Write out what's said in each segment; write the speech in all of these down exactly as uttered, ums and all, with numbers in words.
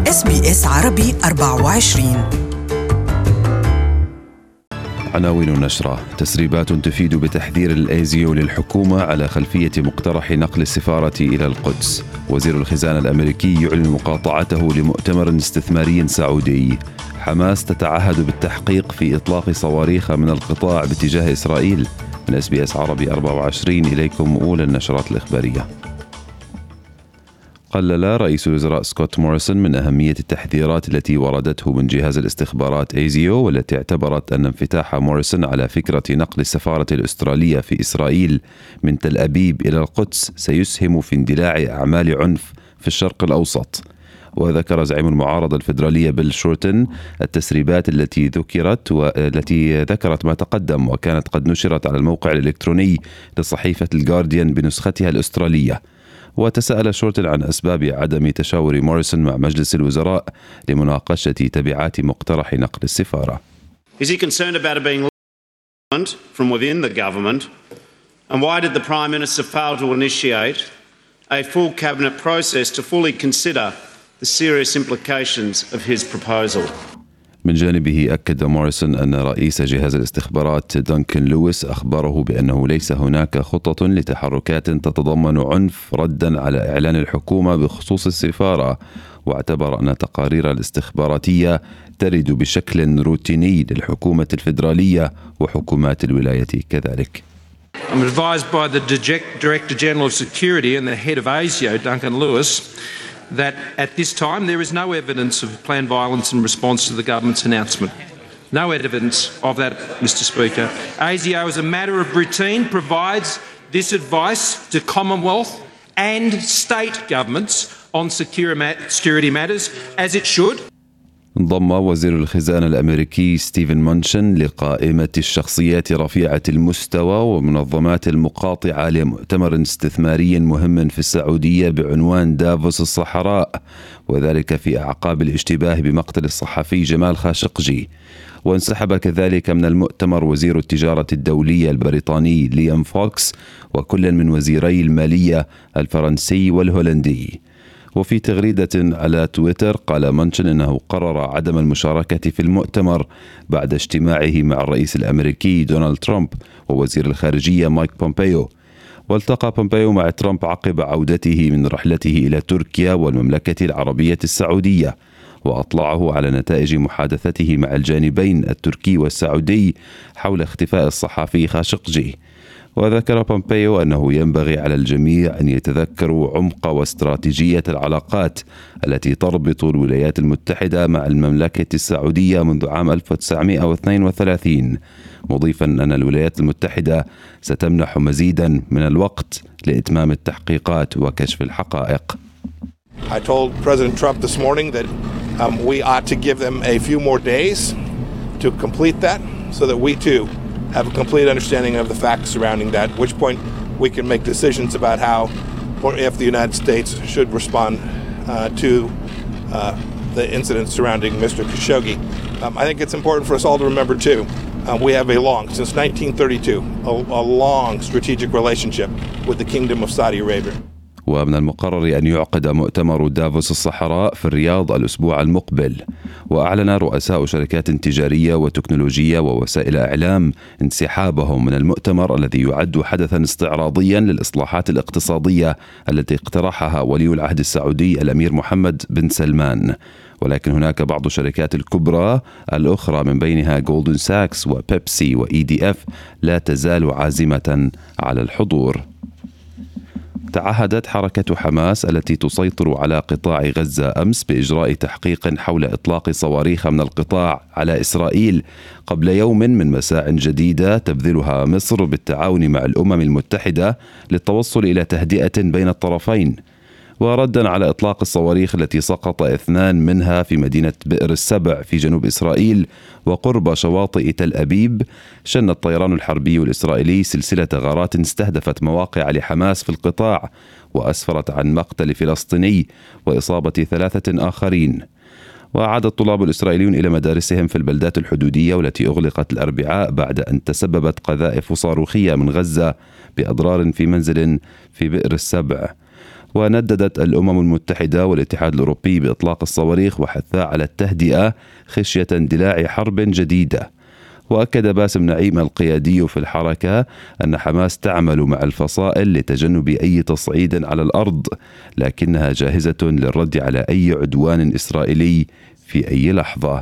إس بي إس عربي أربعة وعشرين. عناوين النشرة: تسريبات تفيد بتحذير الأيزيو للحكومة على خلفية مقترح نقل السفارة إلى القدس. وزير الخزانة الأمريكي يعلن مقاطعته لمؤتمر استثماري سعودي. حماس تتعهد بالتحقيق في إطلاق صواريخ من القطاع باتجاه إسرائيل. من إس بي إس عربي أربعة وعشرين إليكم أولى النشرات الإخبارية. قلل رئيس الوزراء سكوت موريسون من أهمية التحذيرات التي وردته من جهاز الاستخبارات أيزيو، والتي اعتبرت أن انفتاح موريسون على فكرة نقل السفارة الأسترالية في إسرائيل من تل أبيب إلى القدس سيسهم في اندلاع أعمال عنف في الشرق الأوسط. وذكر زعيم المعارضة الفيدرالية بيل شورتن التسريبات التي ذكرت والتي ذكرت ما تقدم وكانت قد نشرت على الموقع الإلكتروني لصحيفة الجارديان بنسختها الأسترالية. وتساءل شورتن عن أسباب عدم تشاور موريسون مع مجلس الوزراء لمناقشة تبعات مقترح نقل السفارة. Is he concerned about it being learned from within the government? And why did the Prime Minister fail to initiate a full cabinet process to fully consider the serious implications of his proposal? من جانبه أكد موريسون أن رئيس جهاز الاستخبارات دانكن لويس أخبره بأنه ليس هناك خطط لتحركات تتضمن عنف ردا على إعلان الحكومة بخصوص السفارة، واعتبر أن التقارير الاستخباراتية ترد بشكل روتيني للحكومة الفيدرالية وحكومات الولاية كذلك. I'm advised by the Director General of Security and the head of ASIO, Duncan Lewis, that at this time there is no evidence of planned violence in response to the government's announcement. No evidence of that, Mister Speaker. ASIO, as a matter of routine, provides this advice to Commonwealth and state governments on security matters, as it should. انضم وزير الخزانة الأمريكي ستيفن مانشن لقائمة الشخصيات رفيعة المستوى ومنظمات المقاطعة لمؤتمر استثماري مهم في السعودية بعنوان دافوس الصحراء، وذلك في أعقاب الاشتباه بمقتل الصحفي جمال خاشقجي. وانسحب كذلك من المؤتمر وزير التجارة الدولية البريطاني ليام فوكس، وكل من وزيري المالية الفرنسي والهولندي. وفي تغريدة على تويتر قال مانشن إنه قرر عدم المشاركة في المؤتمر بعد اجتماعه مع الرئيس الأمريكي دونالد ترامب ووزير الخارجية مايك بومبيو. والتقى بومبيو مع ترامب عقب عودته من رحلته إلى تركيا والمملكة العربية السعودية، وأطلعه على نتائج محادثته مع الجانبين التركي والسعودي حول اختفاء الصحفي خاشقجي. وذكر بومبيو أنه ينبغي على الجميع أن يتذكروا عمق واستراتيجية العلاقات التي تربط الولايات المتحدة مع المملكة السعودية منذ عام ألف وتسعمائة واثنين وثلاثين، مضيفا أن الولايات المتحدة ستمنح مزيدا من الوقت لإتمام التحقيقات وكشف الحقائق. I told President Trump this morning that um, we ought to give them a few more days to complete that so that we too have a complete understanding of the facts surrounding that, at which point we can make decisions about how or if the United States should respond uh, to uh, the incidents surrounding Mister Khashoggi. Um, I think it's important for us all to remember too, uh, we have a long, since nineteen thirty-two, a, a long strategic relationship with the Kingdom of Saudi Arabia. ومن المقرر أن يعقد مؤتمر دافوس الصحراء في الرياض الأسبوع المقبل. وأعلن رؤساء شركات تجارية وتكنولوجية ووسائل إعلام انسحابهم من المؤتمر الذي يعد حدثا استعراضيا للإصلاحات الاقتصادية التي اقترحها ولي العهد السعودي الأمير محمد بن سلمان. ولكن هناك بعض الشركات الكبرى الأخرى من بينها جولدن ساكس وبيبسي وإي دي إف لا تزال عازمة على الحضور. تعهدت حركة حماس التي تسيطر على قطاع غزة أمس بإجراء تحقيق حول إطلاق صواريخ من القطاع على إسرائيل قبل يوم من مساع جديدة تبذلها مصر بالتعاون مع الأمم المتحدة للتوصل إلى تهدئة بين الطرفين. وردا على إطلاق الصواريخ التي سقط اثنان منها في مدينة بئر السبع في جنوب إسرائيل وقرب شواطئ تل أبيب، شن الطيران الحربي الإسرائيلي سلسلة غارات استهدفت مواقع لحماس في القطاع وأسفرت عن مقتل فلسطيني وإصابة ثلاثة آخرين. وعاد الطلاب الإسرائيليون إلى مدارسهم في البلدات الحدودية والتي أغلقت الأربعاء بعد أن تسببت قذائف صاروخية من غزة بأضرار في منزل في بئر السبع. ونددت الأمم المتحدة والاتحاد الأوروبي بإطلاق الصواريخ وحثا على التهدئة خشية اندلاع حرب جديدة. وأكد باسم نعيم القيادي في الحركة أن حماس تعمل مع الفصائل لتجنب أي تصعيد على الأرض، لكنها جاهزة للرد على أي عدوان إسرائيلي في أي لحظة.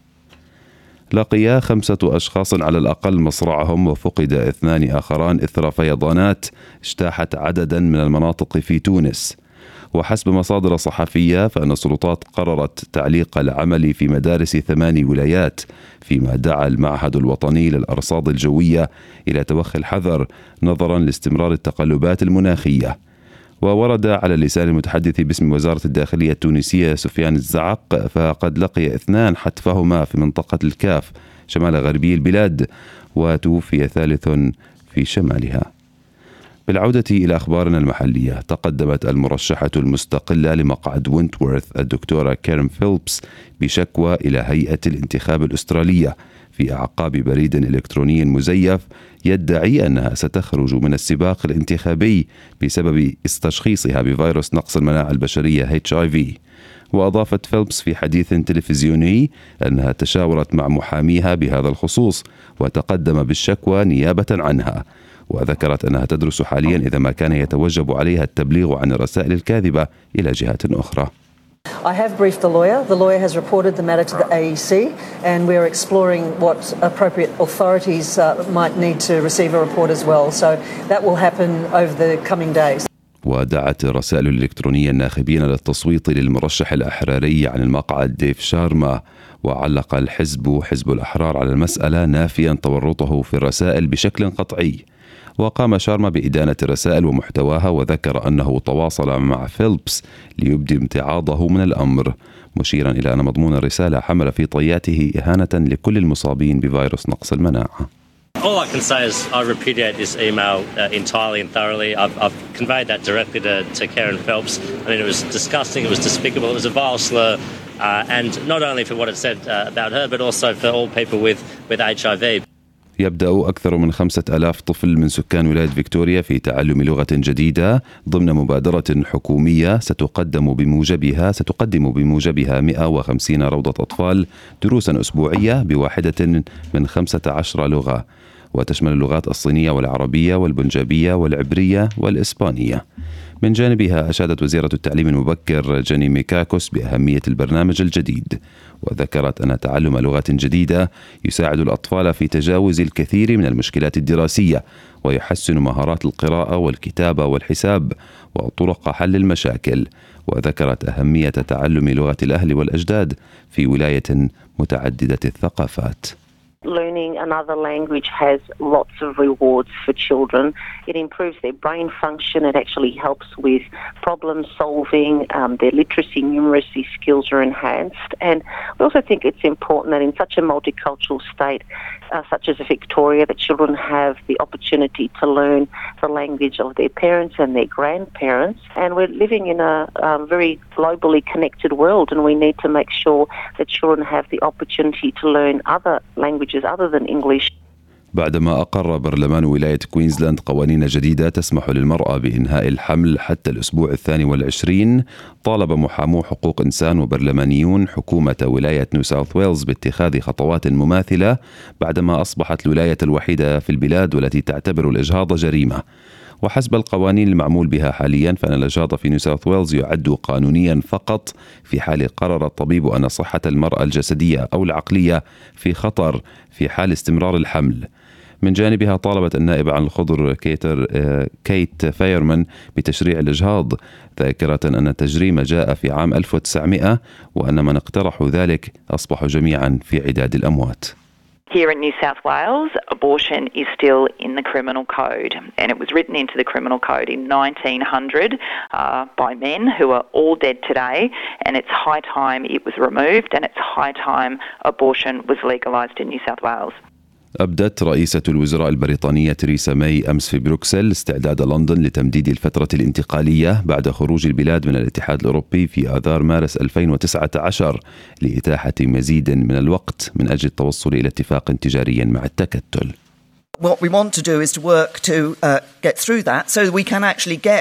لقي خمسة أشخاص على الأقل مصرعهم وفقد اثنان آخران إثر فيضانات اجتاحت عددا من المناطق في تونس. وحسب مصادر صحفية فإن السلطات قررت تعليق العمل في مدارس ثمان ولايات، فيما دعا المعهد الوطني للأرصاد الجوية إلى توخي الحذر نظرا لاستمرار التقلبات المناخية. وورد على لسان المتحدث باسم وزارة الداخلية التونسية سفيان الزعق فقد لقي اثنان حتفهما في منطقة الكاف شمال غربي البلاد، وتوفي ثالث في شمالها. بالعودة إلى أخبارنا المحلية، تقدمت المرشحة المستقلة لمقعد وينتورث الدكتورة كارين فيلبس بشكوى إلى هيئة الانتخاب الأسترالية في أعقاب بريد إلكتروني مزيف يدعي أنها ستخرج من السباق الانتخابي بسبب تشخيصها بفيروس نقص المناعة البشرية إتش آي في. وأضافت فيلبس في حديث تلفزيوني أنها تشاورت مع محاميها بهذا الخصوص وتقدم بالشكوى نيابة عنها. وذكرت أنها تدرس حاليا إذا ما كان يتوجب عليها التبليغ عن الرسائل الكاذبة إلى جهات أخرى. I have briefed the lawyer. The lawyer has reported the matter to the A E C and we are exploring what appropriate authorities uh, might need to receive a report as well. So that will happen over the coming days. ودعت الرسائل الإلكترونية الناخبين للتصويت للمرشح الأحراري عن المقعد ديف شارما. وعلق الحزب حزب الأحرار على المسألة نافيا تورطه في الرسائل بشكل قطعي. وقام شارما بإدانة الرسائل ومحتواها وذكر أنه تواصل مع فيلبس ليبدي امتعاضه من الأمر، مشيرا إلى أن مضمون الرسالة حمل في طياته إهانة لكل المصابين بفيروس نقص المناعة. All I can say is I repudiate this email uh, entirely and thoroughly. I've, I've conveyed that directly to, to Karen Phelps. I mean, it was disgusting, it was despicable, it was a vile slur, uh, and not only for what it said uh, about her, but also for all people with, with H I V. يبدأ أكثر من خمسة آلاف طفل من سكان ولاية فيكتوريا في تعلم لغة جديدة ضمن مبادرة حكومية ستقدم بموجبها ستقدم بموجبها مئة وخمسين روضة أطفال دروسا أسبوعية بواحدة من خمسة عشر لغة، وتشمل اللغات الصينية والعربية والبنجابية والعبرية والإسبانية. من جانبها أشادت وزيرة التعليم المبكر جاني ميكاكوس بأهمية البرنامج الجديد، وذكرت أن تعلم لغة جديدة يساعد الأطفال في تجاوز الكثير من المشكلات الدراسية ويحسن مهارات القراءة والكتابة والحساب وطرق حل المشاكل. وذكرت أهمية تعلم لغة الأهل والأجداد في ولاية متعددة الثقافات. Learning another language has lots of rewards for children. It improves their brain function. It actually helps with problem solving. Um, their literacy, numeracy skills are enhanced. And we also think it's important that in such a multicultural state uh, such as Victoria, that children have the opportunity to learn the language of their parents and their grandparents. And we're living in a um, very globally connected world, and we need to make sure that children have the opportunity to learn other languages other than English. بعدما أقر برلمان ولاية كوينزلاند قوانين جديدة تسمح للمرأة بإنهاء الحمل حتى الأسبوع الثاني والعشرين، طالب محامو حقوق إنسان وبرلمانيون حكومة ولاية نيو ساوث ويلز باتخاذ خطوات مماثلة بعدما أصبحت الولاية الوحيدة في البلاد والتي تعتبر الإجهاض جريمة. وحسب القوانين المعمول بها حاليا فإن الإجهاض في نيو ساوث ويلز يعد قانونيا فقط في حال قرر الطبيب أن صحة المرأة الجسدية أو العقلية في خطر في حال استمرار الحمل. من جانبها طالبت النائبة عن الخضر كيتر كيت فايرمان بتشريع الإجهاض، ذاكرة أن التجريم جاء في عام ألف وتسعمائة وأن من اقترحوا ذلك أصبحوا جميعا في عداد الأموات. Here in New South Wales, abortion is still in the criminal code, and it was written into the criminal code in nineteen hundred uh, by men who are all dead today, and it's high time it was removed, and it's high time abortion was legalised in New South Wales. أبدت رئيسة الوزراء البريطانية تريسا ماي أمس في بروكسل استعداد لندن لتمديد الفترة الانتقالية بعد خروج البلاد من الاتحاد الأوروبي في آذار مارس ألفين وتسعة عشر لإتاحة مزيد من الوقت من أجل التوصل إلى اتفاق تجاري مع التكتل. What we want to do is to work to uh, get through that so we can actually get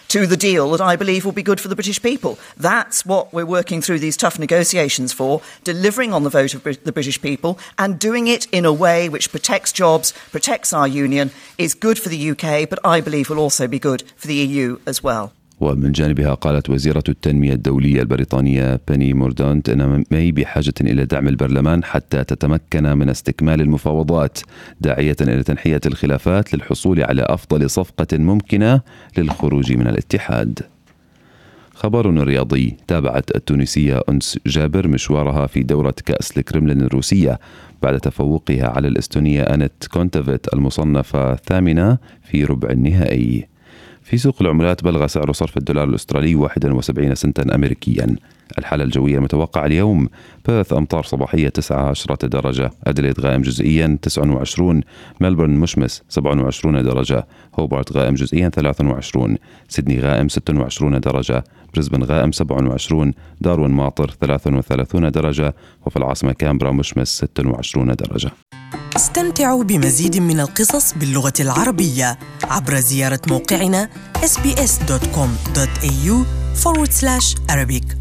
to the deal that I believe will be good for the British people. That's what we're working through these tough negotiations for, delivering on the vote of the British people and doing it in a way which protects jobs, protects our union, is good for the U K, but I believe will also be good for the E U as well. ومن جانبها قالت وزيرة التنمية الدولية البريطانية بيني موردانت أن ماي بحاجة إلى دعم البرلمان حتى تتمكن من استكمال المفاوضات، داعية إلى تنحية الخلافات للحصول على أفضل صفقة ممكنة للخروج من الاتحاد. خبر رياضي. تابعت التونسية أنس جابر مشوارها في دورة كأس الكرملين الروسية بعد تفوقها على الإستونية أنت كونتافيت المصنفة ثامنة في ربع النهائي. في سوق العملات بلغ سعر صرف الدولار الأسترالي واحد وسبعين سنتا أمريكيا. الحالة الجوية المتوقعة اليوم: بيرث أمطار صباحية تسعة عشرة درجة، أديليد غائم جزئيا تسعة وعشرين، ملبورن مشمس سبعة وعشرين درجة، هوبارت غائم جزئيا ثلاثة وعشرين، سيدني غائم ستة وعشرين درجة، بريسبن غائم سبعة وعشرين، داروين ماطر ثلاثة وثلاثين درجة، وفي العاصمة كامبرا مشمس ستة وعشرين درجة. استمتعوا بمزيد من القصص باللغة العربية عبر زيارة موقعنا إس بي إس دوت كوم دوت إيه يو forward slash Arabic.